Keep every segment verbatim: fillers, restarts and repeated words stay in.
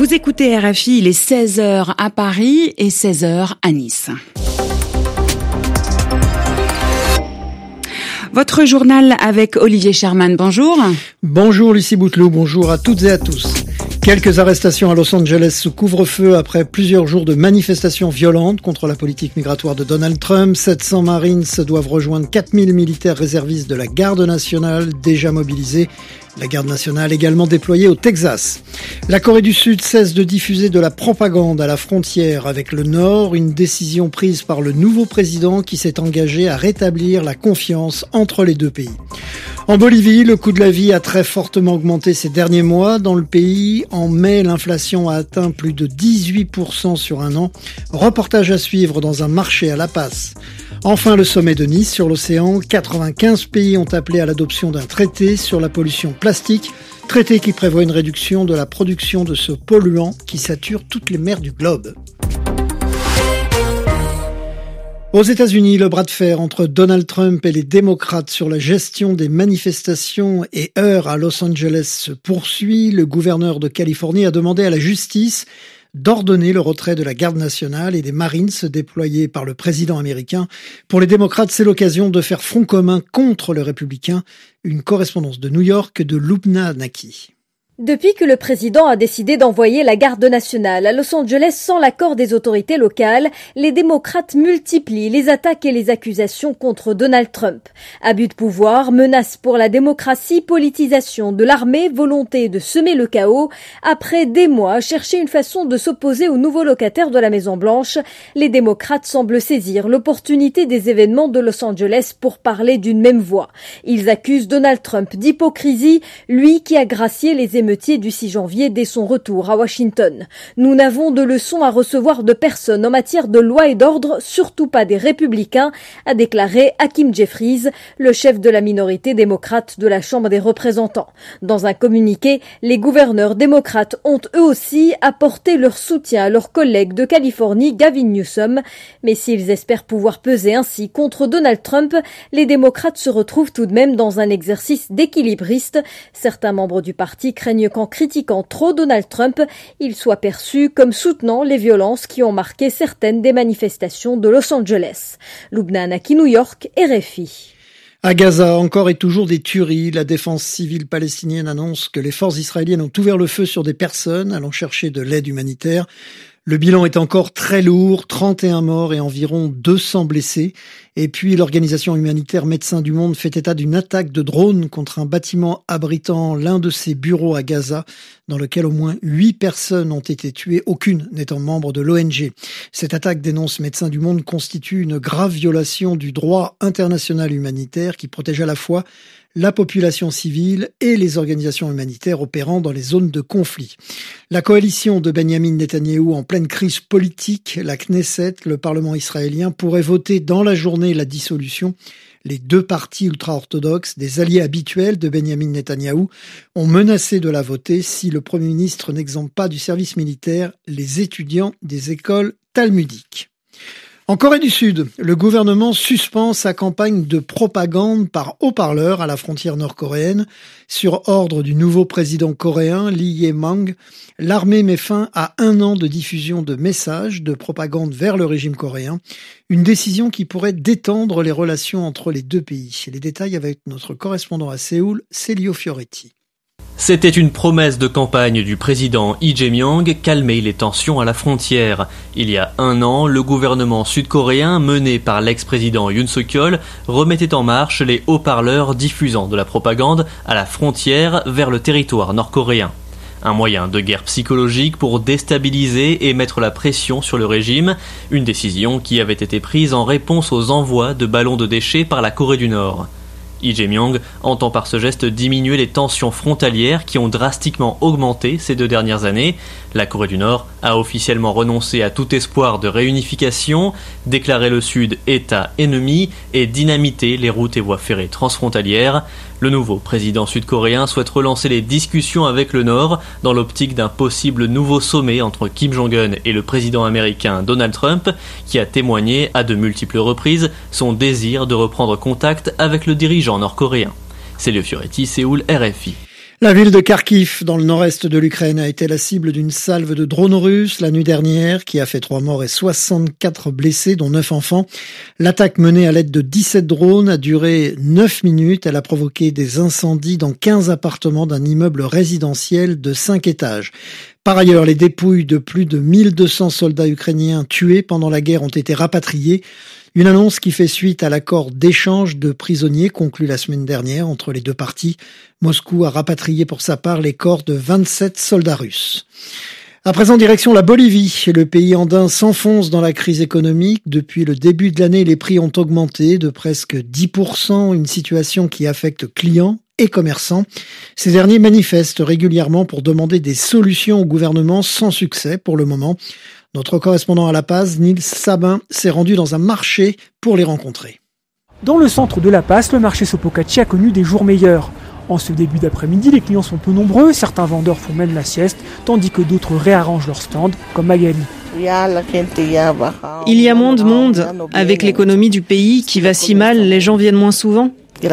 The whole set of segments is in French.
Vous écoutez R F I, il est seize heures à Paris et seize heures à Nice. Votre journal avec Olivier Sherman, bonjour. Bonjour Lucie Bouteloup, bonjour à toutes et à tous. Quelques arrestations à Los Angeles sous couvre-feu après plusieurs jours de manifestations violentes contre la politique migratoire de Donald Trump. sept cents Marines doivent rejoindre quatre mille militaires réservistes de la Garde nationale déjà mobilisés. La Garde nationale également déployée au Texas. La Corée du Sud cesse de diffuser de la propagande à la frontière avec le Nord, une décision prise par le nouveau président qui s'est engagé à rétablir la confiance entre les deux pays. En Bolivie, le coût de la vie a très fortement augmenté ces derniers mois. Dans le pays, en mai, l'inflation a atteint plus de dix-huit pour cent sur un an. Reportage à suivre dans un marché à La Paz. Enfin, le sommet de Nice sur l'océan. quatre-vingt-quinze pays ont appelé à l'adoption d'un traité sur la pollution plastique. Traité qui prévoit une réduction de la production de ce polluant qui sature toutes les mers du globe. Aux États-Unis, le bras de fer entre Donald Trump et les démocrates sur la gestion des manifestations et heurts à Los Angeles se poursuit. Le gouverneur de Californie a demandé à la justice d'ordonner le retrait de la Garde nationale et des Marines déployés par le président américain. Pour les démocrates, c'est l'occasion de faire front commun contre les républicains. Une correspondance de New York de Lubna Naki. Depuis que le président a décidé d'envoyer la Garde nationale à Los Angeles sans l'accord des autorités locales, les démocrates multiplient les attaques et les accusations contre Donald Trump. Abus de pouvoir, menaces pour la démocratie, politisation de l'armée, volonté de semer le chaos. Après des mois à chercher une façon de s'opposer aux nouveaux locataires de la Maison-Blanche, les démocrates semblent saisir l'opportunité des événements de Los Angeles pour parler d'une même voix. Ils accusent Donald Trump d'hypocrisie, lui qui a gracié les émeutiers du six janvier dès son retour à Washington. Nous n'avons de leçons à recevoir de personne en matière de loi et d'ordre, surtout pas des républicains, a déclaré Hakeem Jeffries, le chef de la minorité démocrate de la Chambre des représentants. Dans un communiqué, les gouverneurs démocrates ont eux aussi apporté leur soutien à leurs collègues de Californie, Gavin Newsom. Mais s'ils espèrent pouvoir peser ainsi contre Donald Trump, les démocrates se retrouvent tout de même dans un exercice d'équilibriste. Certains membres du parti craignent qu'en critiquant trop Donald Trump, il soit perçu comme soutenant les violences qui ont marqué certaines des manifestations de Los Angeles. Lubna Naki, New York, R F I. À Gaza, encore et toujours des tueries. La défense civile palestinienne annonce que les forces israéliennes ont ouvert le feu sur des personnes allant chercher de l'aide humanitaire. Le bilan est encore très lourd, trente et un morts et environ deux cents blessés. Et puis l'organisation humanitaire Médecins du Monde fait état d'une attaque de drone contre un bâtiment abritant l'un de ses bureaux à Gaza, dans lequel au moins huit personnes ont été tuées, aucune n'étant membre de l'O N G. Cette attaque, dénonce Médecins du Monde, constitue une grave violation du droit international humanitaire qui protège à la fois la population civile et les organisations humanitaires opérant dans les zones de conflit. La coalition de Benyamin Netanyahou en pleine crise politique, la Knesset, le Parlement israélien, pourrait voter dans la journée la dissolution. Les deux partis ultra-orthodoxes, des alliés habituels de Benyamin Netanyahou, ont menacé de la voter si le Premier ministre n'exempte pas du service militaire les étudiants des écoles talmudiques. En Corée du Sud, le gouvernement suspend sa campagne de propagande par haut-parleur à la frontière nord-coréenne. Sur ordre du nouveau président coréen, Lee Jae-myung, l'armée met fin à un an de diffusion de messages de propagande vers le régime coréen. Une décision qui pourrait détendre les relations entre les deux pays. Les détails avec notre correspondant à Séoul, Celio Fioretti. C'était une promesse de campagne du président Lee Jae-myung, calmer les tensions à la frontière. Il y a un an, le gouvernement sud-coréen, mené par l'ex-président Yoon Suk-yeol, remettait en marche les haut-parleurs diffusant de la propagande à la frontière vers le territoire nord-coréen. Un moyen de guerre psychologique pour déstabiliser et mettre la pression sur le régime, une décision qui avait été prise en réponse aux envois de ballons de déchets par la Corée du Nord. Lee Jae-myung entend par ce geste diminuer les tensions frontalières qui ont drastiquement augmenté ces deux dernières années. La Corée du Nord a officiellement renoncé à tout espoir de réunification, déclaré le Sud État ennemi et dynamité les routes et voies ferrées transfrontalières. Le nouveau président sud-coréen souhaite relancer les discussions avec le Nord dans l'optique d'un possible nouveau sommet entre Kim Jong-un et le président américain Donald Trump, qui a témoigné à de multiples reprises son désir de reprendre contact avec le dirigeant nord-coréen. Celio Fioretti, Séoul, R F I. La ville de Kharkiv, dans le nord-est de l'Ukraine, a été la cible d'une salve de drones russes la nuit dernière, qui a fait trois morts et soixante-quatre blessés, dont neuf enfants. L'attaque menée à l'aide de dix-sept drones a duré neuf minutes. Elle a provoqué des incendies dans quinze appartements d'un immeuble résidentiel de cinq étages. Par ailleurs, les dépouilles de plus de mille deux cents soldats ukrainiens tués pendant la guerre ont été rapatriées. Une annonce qui fait suite à l'accord d'échange de prisonniers conclu la semaine dernière entre les deux parties. Moscou a rapatrié pour sa part les corps de vingt-sept soldats russes. À présent, direction la Bolivie. Le pays andin s'enfonce dans la crise économique. Depuis le début de l'année, les prix ont augmenté de presque dix pour cent, une situation qui affecte clients et commerçants. Ces derniers manifestent régulièrement pour demander des solutions au gouvernement, sans succès pour le moment. Notre correspondant à La Paz, Nils Sabin, s'est rendu dans un marché pour les rencontrer. Dans le centre de La Paz, le marché Sopocachi a connu des jours meilleurs. En ce début d'après-midi, les clients sont peu nombreux, certains vendeurs font même la sieste, tandis que d'autres réarrangent leurs stands, comme Magali. Il y a moins de monde. Avec l'économie du pays qui va si mal, les gens viennent moins souvent.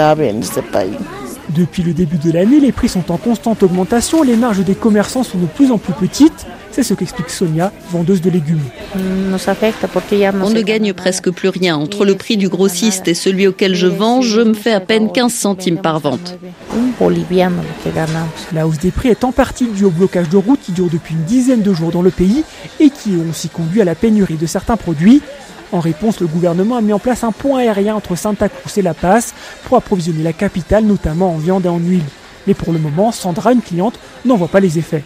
Depuis le début de l'année, les prix sont en constante augmentation, les marges des commerçants sont de plus en plus petites. C'est ce qu'explique Sonia, vendeuse de légumes. On ne gagne presque plus rien. Entre le prix du grossiste et celui auquel je vends, je me fais à peine quinze centimes par vente. La hausse des prix est en partie due au blocage de routes qui dure depuis une dizaine de jours dans le pays et qui ont aussi conduit à la pénurie de certains produits. En réponse, le gouvernement a mis en place un pont aérien entre Santa Cruz et La Paz pour approvisionner la capitale, notamment en viande et en huile. Mais pour le moment, Sandra, une cliente, n'en voit pas les effets.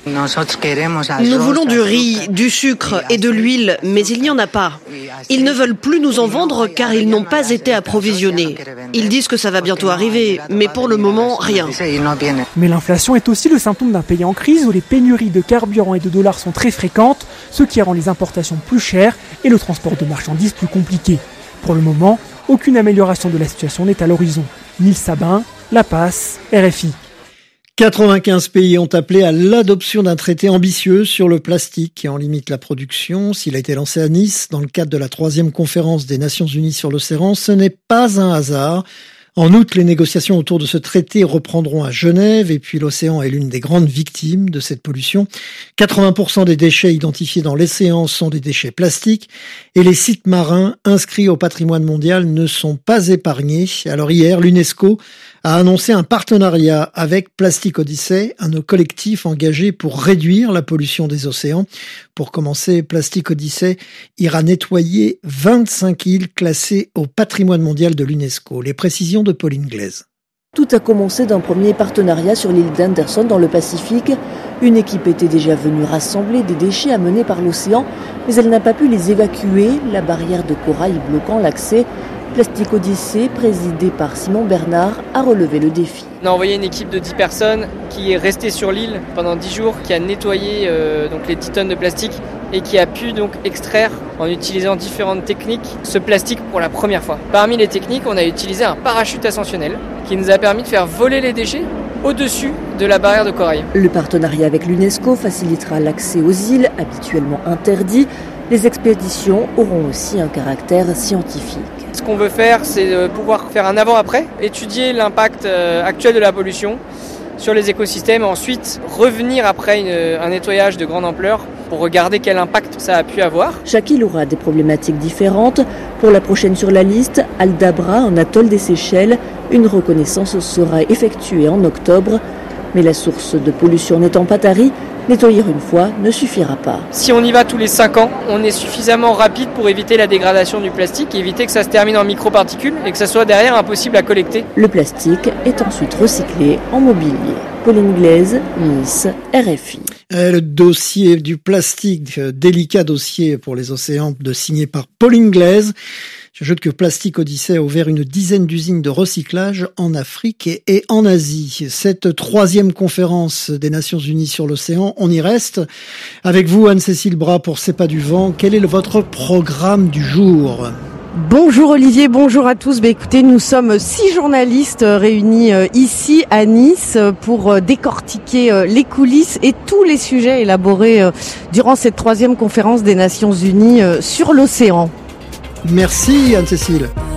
Nous voulons du riz, du sucre et de l'huile, mais il n'y en a pas. Ils ne veulent plus nous en vendre car ils n'ont pas été approvisionnés. Ils disent que ça va bientôt arriver, mais pour le moment, rien. Mais l'inflation est aussi le symptôme d'un pays en crise où les pénuries de carburant et de dollars sont très fréquentes, ce qui rend les importations plus chères et le transport de marchandises plus compliqué. Pour le moment, aucune amélioration de la situation n'est à l'horizon. Nils Sabin, La Paz, R F I. quatre-vingt-quinze pays ont appelé à l'adoption d'un traité ambitieux sur le plastique qui en limite la production. S'il a été lancé à Nice dans le cadre de la troisième conférence des Nations Unies sur l'océan, ce n'est pas un hasard. En août, les négociations autour de ce traité reprendront à Genève et puis l'océan est l'une des grandes victimes de cette pollution. quatre-vingts pour cent des déchets identifiés dans l'océan sont des déchets plastiques et les sites marins inscrits au patrimoine mondial ne sont pas épargnés. Alors hier, l'UNESCO a annoncé un partenariat avec Plastic Odyssey, un collectif engagé pour réduire la pollution des océans. Pour commencer, Plastic Odyssey ira nettoyer vingt-cinq îles classées au patrimoine mondial de l'UNESCO. Les précisions de Pauline Glaise. Tout a commencé d'un premier partenariat sur l'île d'Anderson dans le Pacifique. Une équipe était déjà venue rassembler des déchets amenés par l'océan, mais elle n'a pas pu les évacuer, la barrière de corail bloquant l'accès. Plastic Odyssey, présidé par Simon Bernard, a relevé le défi. On a envoyé une équipe de dix personnes qui est restée sur l'île pendant dix jours, qui a nettoyé euh, donc les dix tonnes de plastique et qui a pu donc extraire, en utilisant différentes techniques, ce plastique pour la première fois. Parmi les techniques, on a utilisé un parachute ascensionnel qui nous a permis de faire voler les déchets au-dessus de la barrière de corail. Le partenariat avec l'UNESCO facilitera l'accès aux îles habituellement interdites. Les expéditions auront aussi un caractère scientifique. Ce qu'on veut faire, c'est de pouvoir faire un avant-après, étudier l'impact actuel de la pollution sur les écosystèmes, et ensuite revenir après une, un nettoyage de grande ampleur pour regarder quel impact ça a pu avoir. Chaque île aura des problématiques différentes. Pour la prochaine sur la liste, Aldabra, un atoll des Seychelles, une reconnaissance sera effectuée en octobre. Mais la source de pollution n'étant pas tarie, nettoyer une fois ne suffira pas. Si on y va tous les cinq ans, on est suffisamment rapide pour éviter la dégradation du plastique, éviter que ça se termine en microparticules et que ça soit derrière impossible à collecter. Le plastique est ensuite recyclé en mobilier. Pauline Glaise, Nice, R F I. Le dossier du plastique, délicat dossier pour les océans, de signé par Pauline Glaise. J'ajoute que Plastic Odyssey a ouvert une dizaine d'usines de recyclage en Afrique et, et en Asie. Cette troisième conférence des Nations Unies sur l'océan, on y reste. Avec vous, Anne-Cécile Bras, pour C'est pas du vent. Quel est le, votre programme du jour ? Bonjour Olivier, bonjour à tous. Bah, écoutez, nous sommes six journalistes réunis ici à Nice pour décortiquer les coulisses et tous les sujets élaborés durant cette troisième conférence des Nations Unies sur l'océan. Merci Anne-Cécile.